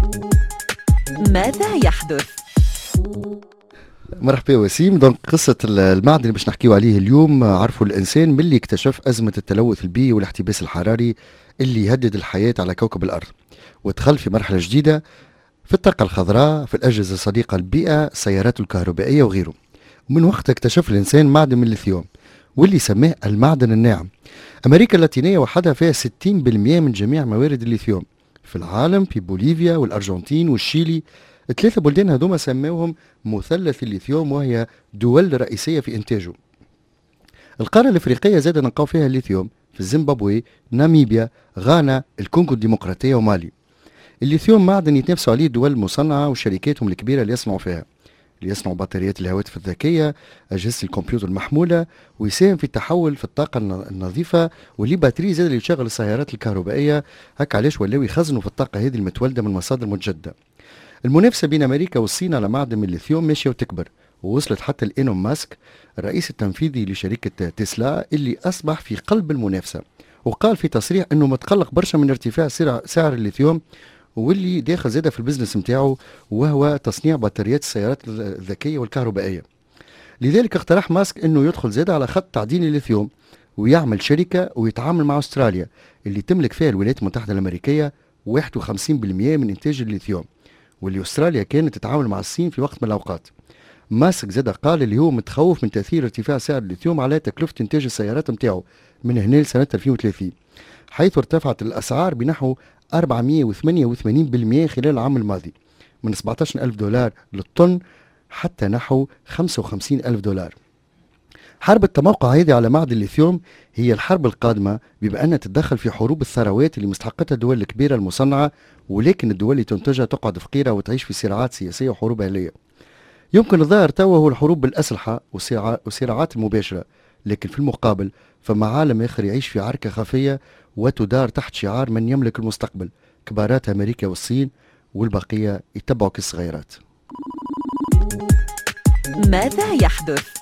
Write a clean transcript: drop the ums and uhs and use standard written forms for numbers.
ماذا يحدث؟ مرحبا وسيم. دونك قصة المعدن اللي باش نحكيو عليه اليوم عرفوا الإنسان ملي اكتشف أزمة التلوث البيئي والاحتباس الحراري اللي يهدد الحياة على كوكب الأرض، ودخل في مرحلة جديدة في الطاقة الخضراء، في الأجهزة الصديقة للبيئة، السيارات الكهربائية وغيره. ومن وقتها اكتشف الإنسان معدن من الليثيوم واللي سماه المعدن الناعم. أمريكا اللاتينية وحدها فيها 60% من جميع موارد الليثيوم في العالم، في بوليفيا والأرجنتين والشيلي. الثلاثة بلدان هذوما سموهم مثلث الليثيوم، وهي دول رئيسية في إنتاجه. القارة الإفريقية زاد نلقاو فيها الليثيوم في الزيمبابوي، ناميبيا، غانا، الكونغو الديمقراطية ومالي. الليثيوم معدن يتنافسوا عليه الدول المصنعة وشركاتهم الكبيرة اللي يصنعوا فيها، اللي يصنعوا بطاريات الهواتف الذكية، أجهزة الكمبيوتر المحمولة، ويساهم في التحول في الطاقة النظيفة، واللي باتري زاد اللي يشغل السيارات الكهربائية. هكا علاش ولاو يخزنوا في الطاقة هذه المتولدة من مصادر متجددة. المنافسة بين أمريكا والصين على معدن من الليثيوم ماشية وتكبر، ووصلت حتى لإيلون ماسك الرئيس التنفيذي لشركة تسلا اللي أصبح في قلب المنافسة، وقال في تصريح أنه متقلق برشا من ارتفاع سعر الليثيوم، واللي داخل زادة في البزنس متاعه، وهو تصنيع بطاريات السيارات الذكية والكهربائية. لذلك اقترح ماسك أنه يدخل زادة على خط تعدين الليثيوم ويعمل شركة ويتعامل مع أستراليا اللي تملك فيها الولايات المتحدة الأمريكية 51% من إنتاج الليثيوم، واللي أستراليا كانت تتعامل مع الصين في وقت من الأوقات. ماسك زاد قال اللي هو متخوف من تأثير ارتفاع سعر الليثيوم على تكلفة إنتاج السيارات متاعه من هنا لسنة 2030، حيث ارتفعت الأسعار بنحو 488% خلال العام الماضي، من 17,000 دولار للطن حتى نحو 55,000 دولار. حرب التموقع هذه على معدن الليثيوم هي الحرب القادمة، بما أنها تتدخل في حروب الثروات اللي مستحقتها الدول الكبيرة المصنعة، ولكن الدول اللي تنتجها تقعد فقيرة وتعيش في صراعات سياسية وحروب أهلية. يمكن الظاهر توا هو الحروب بالأسلحة والصراعات المباشرة، لكن في المقابل فما عالم آخر يعيش في عركة خفية وتدار تحت شعار من يملك المستقبل، كبارات أمريكا والصين، والبقية يتبعوا كالصغيرات. ماذا يحدث؟